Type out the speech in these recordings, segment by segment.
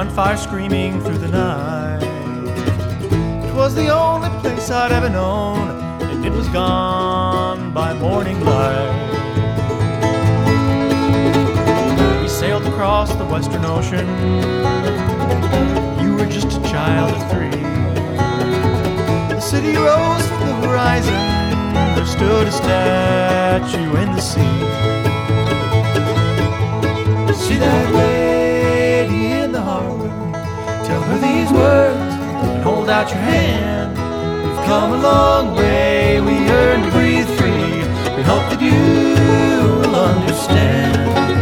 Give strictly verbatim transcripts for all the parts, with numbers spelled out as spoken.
front fire screaming through the night. It was the only place I'd ever known, and it was gone by morning light. We sailed across the Western Ocean. You were just a child of three. The city rose from the horizon. There stood a statue in the sea. See that lady in the harbor, tell her these words and hold out your hand. We've come a long way, we earned to breathe free. We hope that you will understand.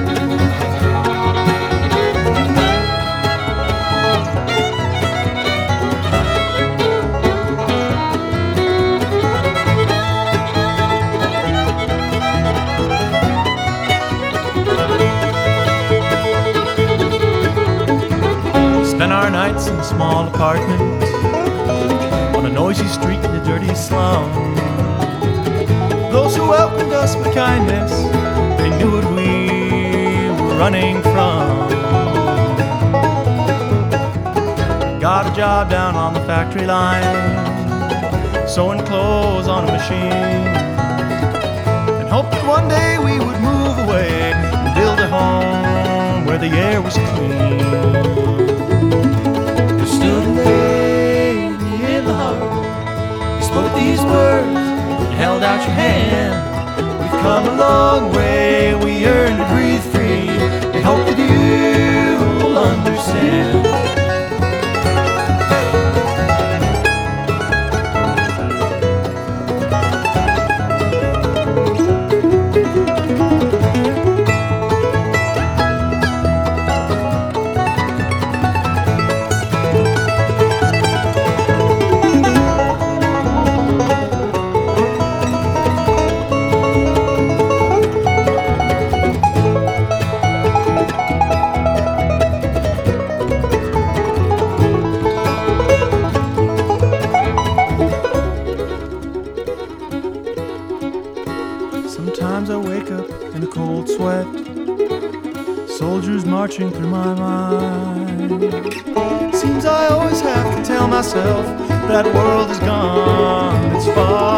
Spent our nights in a small apartment on a noisy street in a dirty slum. Those who welcomed us with kindness, they knew what we were running from. Got a job down on the factory line, sewing clothes on a machine, and hoped that one day we would move away and build a home where the air was clean. Stood a lady in the harbor, you spoke these words and held out your hand. We've come a long way, we earned to breathe free. We hope that you will understand. Sometimes I wake up in a cold sweat, soldiers marching through my mind. Seems I always have to tell myself that world is gone, it's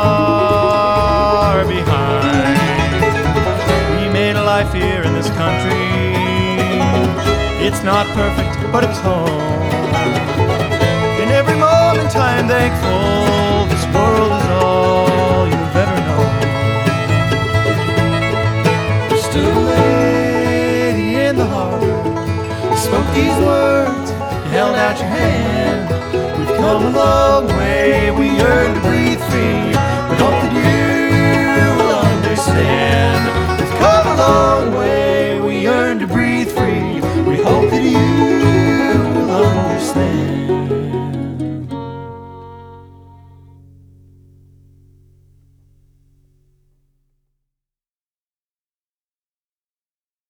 far behind. We made a life here in this country. It's not perfect, but it's home. In every moment I am thankful this world is all you've ever known. Stood a lady in the harbor, you spoke these words, you held out your hand. We've come a long way, we earned to breathe free. We hope